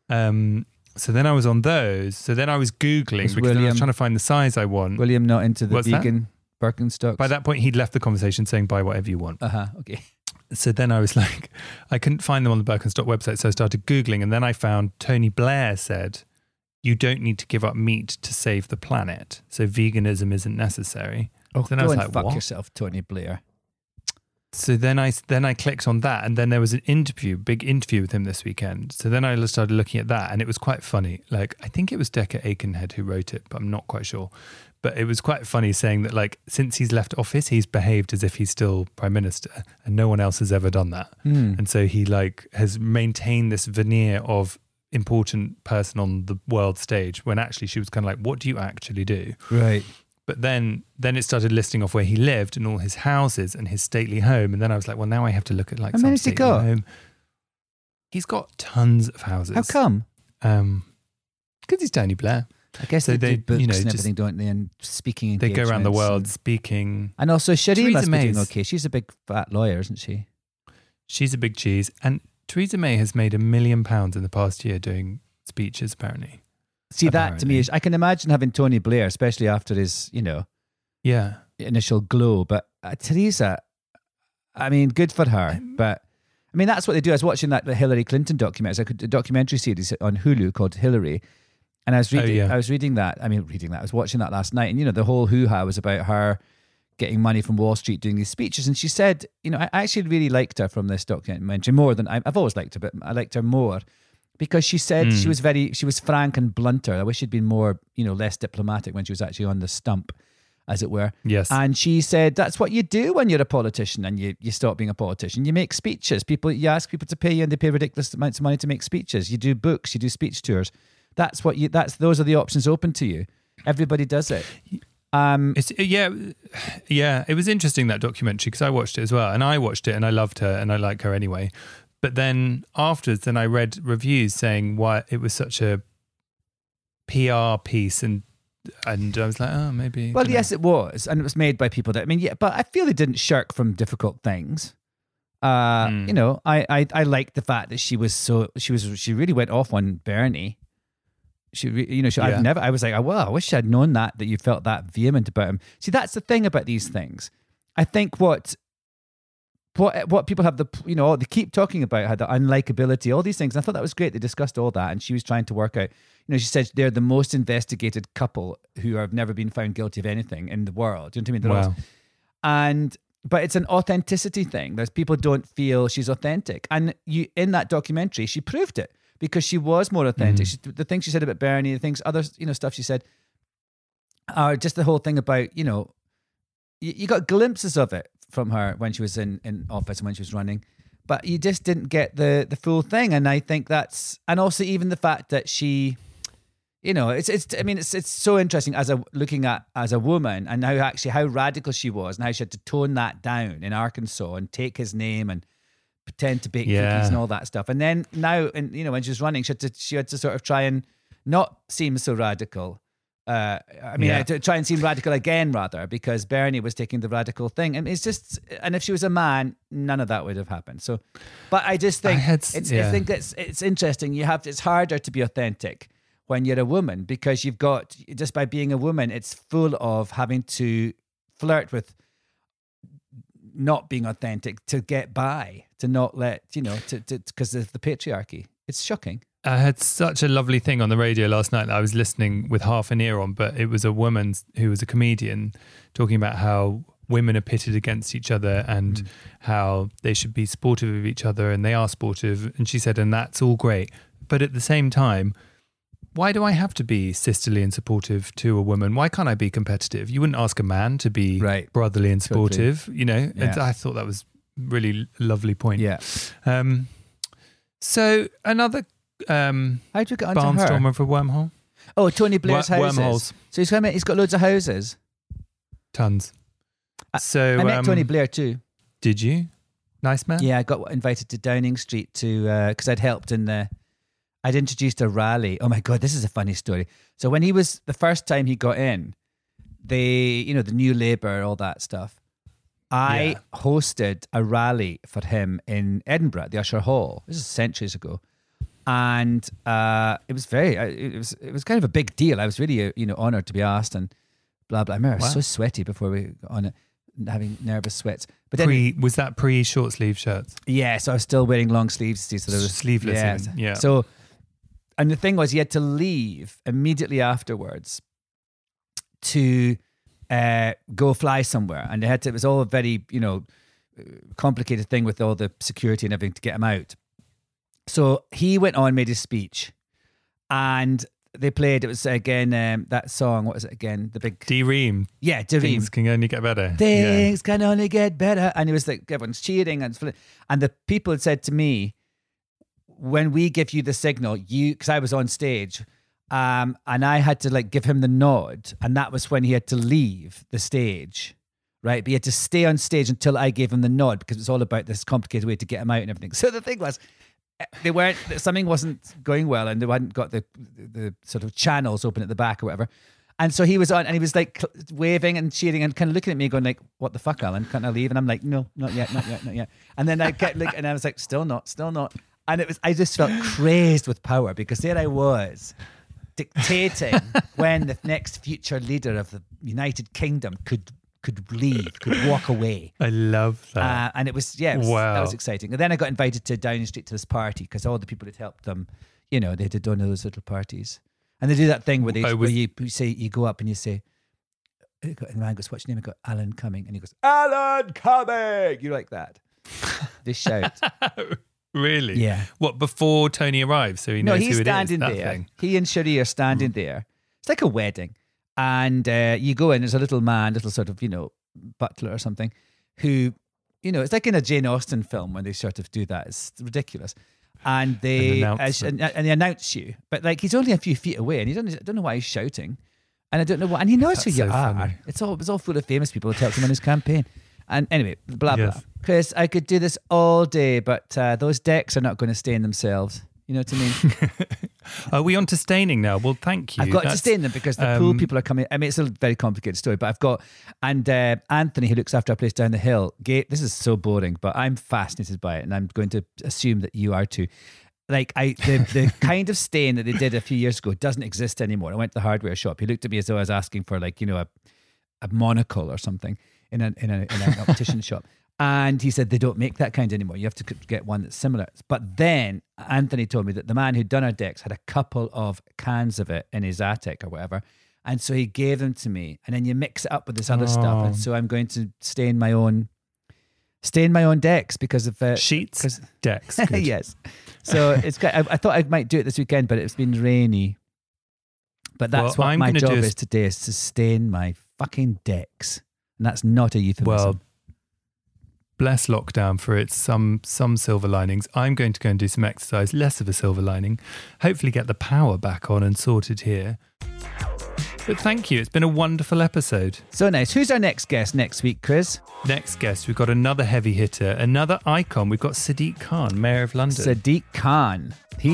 So then I was on those. So then I was Googling because I was trying to find the size I want. William not into the vegan Birkenstocks? By that point, he'd left the conversation saying, buy whatever you want. Okay. So then I was like, I couldn't find them on the Birkenstock website. So I started Googling, and then I found Tony Blair said, you don't need to give up meat to save the planet. So veganism isn't necessary. Oh, so then go I was and like, fuck what? yourself, Tony Blair. So then I clicked on that, and then there was an big interview with him this weekend. So then I started looking at that, and it was quite funny. I think it was Decca Aikenhead who wrote it, but I'm not quite sure. But it was quite funny saying that since he's left office, he's behaved as if he's still Prime Minister, and no one else has ever done that. And so he has maintained this veneer of important person on the world stage, when actually she was kind of like, what do you actually do? Right. But then it started listing off where he lived and all his houses and his stately home. And then I was like, well, now I have to look at how many has he got? Home. He's got tons of houses. How come? Because he's Tony Blair. I guess they do books and everything, don't they? And speaking engagements. They go around the world speaking. And also Shireen must be doing May's, okay. She's a big fat lawyer, isn't she? She's a big cheese. And Theresa May has made £1 million in the past year doing speeches, apparently. See, that to me is, I can imagine having Tony Blair, especially after his, initial glow. But Theresa, I mean, good for her. But I mean, that's what they do. I was watching that Hillary Clinton documentary. It's a documentary series on Hulu called Hillary. And I was reading that. I was watching that last night. And, the whole hoo-ha was about her getting money from Wall Street doing these speeches. And she said, I actually really liked her from this documentary more than I've always liked her, but I liked her more because she said she was frank and blunter. I wish she'd been more, less diplomatic when she was actually on the stump, as it were. Yes. And she said that's what you do when you're a politician and you stop being a politician. You make speeches. You ask people to pay you and they pay ridiculous amounts of money to make speeches. You do books, you do speech tours. Those are the options open to you. Everybody does it. It was interesting, that documentary, because I watched it as well, and I watched it and I loved her and I like her anyway. But then afterwards, I read reviews saying why it was such a PR piece, and I was like, oh, maybe. Well, yes, it was, and it was made by people that but I feel they didn't shirk from difficult things. I liked the fact that she really went off on Bernie. I was like, well, I wish I'd known that you felt that vehement about him. See, that's the thing about these things. I think what people have they keep talking about, how the unlikability, all these things. And I thought that was great. They discussed all that, and she was trying to work out. She said they're the most investigated couple who have never been found guilty of anything in the world. Do you know what I mean? Wow. But it's an authenticity thing. There's people don't feel she's authentic, and in that documentary, she proved it. Because she was more authentic. The things she said about Bernie, the things, other, stuff she said, are just the whole thing about, you got glimpses of it from her when she was in office and when she was running, but you just didn't get the full thing. And I think and also even the fact that she, it's so interesting looking at as a woman, and how radical she was, and how she had to tone that down in Arkansas and take his name and pretend to bake cookies and all that stuff. And then now, and when she was running, she had to sort of try and not seem so radical. To try and seem radical again, rather, because Bernie was taking the radical thing. And it's just, and if she was a man, none of that would have happened. So, but I just think I think it's interesting. It's harder to be authentic when you're a woman, because you've got, just by being a woman, it's full of having to flirt with not being authentic to get by, to not let, because of the patriarchy. It's shocking. I had such a lovely thing on the radio last night that I was listening with half an ear on, but it was a woman who was a comedian talking about how women are pitted against each other and how they should be supportive of each other, and they are supportive. And she said, and that's all great. But at the same time, why do I have to be sisterly and supportive to a woman? Why can't I be competitive? You wouldn't ask a man to be brotherly and supportive, Yeah. I thought that was really lovely point. Yeah. So another how'd you get onto barnstormer her? for Wormhole? Oh, Tony Blair's houses. Wormholes. So he's got loads of houses. Tons. So I met Tony Blair too. Did you? Nice man? Yeah, I got invited to Downing Street because I'd helped I'd introduced a rally. Oh my God, this is a funny story. So when the first time he got in, the New Labour, all that stuff, I hosted a rally for him in Edinburgh at the Usher Hall. This is centuries ago. And it was kind of a big deal. I was really, honoured to be asked and blah, blah. I remember I was so sweaty before we got on it, having nervous sweats. But then, was that pre-short sleeve shirts? Yeah, so I was still wearing long sleeves. So there was sleeveless. Yeah. So, and the thing was, he had to leave immediately afterwards to go fly somewhere, and it was all a very complicated thing with all the security and everything to get him out. So he went on, made his speech, and they played, it was again that song, what was it again? The big D-Ream. Yeah, D-Ream. Things can only get better. Things can only get better. And it was like everyone's cheering, and the people had said to me, when we give you the signal, because I was on stage, and I had to give him the nod, and that was when he had to leave the stage, right? But he had to stay on stage until I gave him the nod, because it's all about this complicated way to get him out and everything. So the thing was, something wasn't going well, and they hadn't got the sort of channels open at the back or whatever. And so he was on, and he was waving and cheering and kind of looking at me, going "What the fuck, Alan? Can't I leave?" And I'm like, "No, not yet, not yet, not yet." And then I kept looking, and I was like, "Still not." And I just felt crazed with power, because there I was dictating when the next future leader of the United Kingdom could leave, could walk away. I love that. And it was that was exciting. And then I got invited to Downing Street to this party, because all the people had helped them, they had done those little parties. And they do that thing where you go up and you say, and the man goes, "What's your name?" I go, "Alan Cumming." And he goes, "Alan Cumming." You like that. They shout. Really? Yeah. What, before Tony arrives? So he knows he's who it is, standing that there. thing. He and Cherie are standing there. It's like a wedding. And you go in, there's a little man, little sort of, butler or something, who, it's like in a Jane Austen film when they sort of do that. It's ridiculous. And they announce you. But like he's only a few feet away and I don't know why he's shouting. And I don't know what, and he knows who you are. Funny. It's all full of famous people who helped him on his campaign. And anyway, blah, Yes. blah. Chris, I could do this all day, but those decks are not going to stain themselves. You know what I mean? Are we on to staining now? Well, thank you. I've got to stain them because the pool people are coming. I mean, it's a very complicated story, but I've got, and Anthony, who looks after our place down the hill, this is so boring, but I'm fascinated by it, and I'm going to assume that you are too. Like the kind of stain that they did a few years ago doesn't exist anymore. I went to the hardware shop. He looked at me as though I was asking for like, a monocle or something in an optician shop. And he said they don't make that kind anymore. You have to get one that's similar. But then Anthony told me that the man who'd done our decks had a couple of cans of it in his attic or whatever. And so he gave them to me. And then you mix it up with this other stuff. And so I'm going to stain my own decks because of sheets, decks. Good. Yes. So it's great. I thought I might do it this weekend, but it's been rainy. But that's what my job is today, is to stain my fucking decks. And that's not a euphemism. Well, bless lockdown for its some silver linings. I'm going to go and do some exercise, less of a silver lining. Hopefully get the power back on and sorted here. But thank you. It's been a wonderful episode. So nice. Who's our next guest next week, Chris? Next guest, we've got another heavy hitter, another icon. We've got Sadiq Khan, Mayor of London. Sadiq Khan.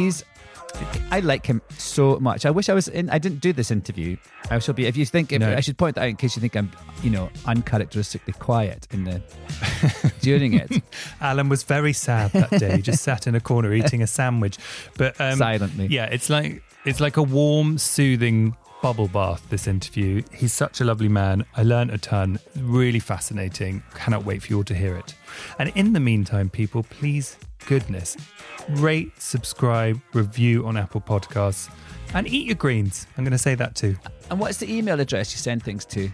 I like him so much. I wish I was in. I didn't do this interview. I shall be. If you think, I should point that out in case you think I'm, uncharacteristically quiet during it. Alan was very sad that day. He just sat in a corner eating a sandwich, but silently. Yeah, it's like a warm, soothing bubble bath, this interview. He's such a lovely man. I learned a ton. Really fascinating. Cannot wait for you all to hear it. And in the meantime, people, please, goodness, rate, subscribe, review on Apple Podcasts, and eat your greens. I'm going to say that too. And what's the email address you send things to?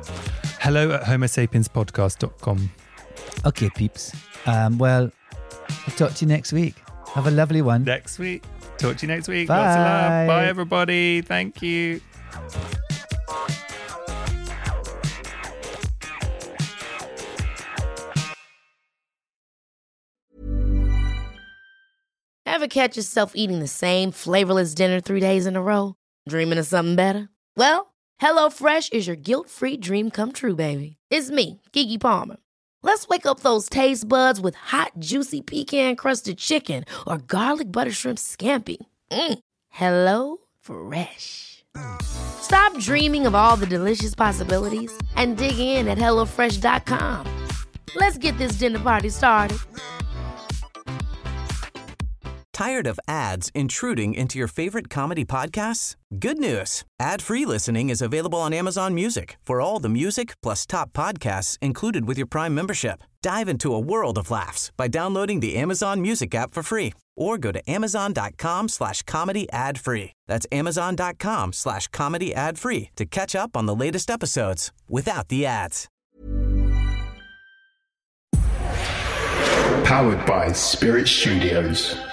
hello@homosapienspodcast.com. Okay, peeps. Well, I'll talk to you next week. Have a lovely one. Next week. Talk to you next week. Bye. Lots of love. Bye, everybody. Thank you. Ever catch yourself eating the same flavorless dinner 3 days in a row? Dreaming of something better? Well, HelloFresh is your guilt-free dream come true, baby. It's me, Keke Palmer. Let's wake up those taste buds with hot, juicy pecan-crusted chicken or garlic butter shrimp scampi. Hello Fresh. Stop dreaming of all the delicious possibilities and dig in at HelloFresh.com. Let's get this dinner party started. Tired of ads intruding into your favorite comedy podcasts? Good news. Ad-free listening is available on Amazon Music for all the music plus top podcasts included with your Prime membership. Dive into a world of laughs by downloading the Amazon Music app for free or go to amazon.com/comedy ad-free. That's amazon.com/comedy ad-free to catch up on the latest episodes without the ads. Powered by Spirit Studios.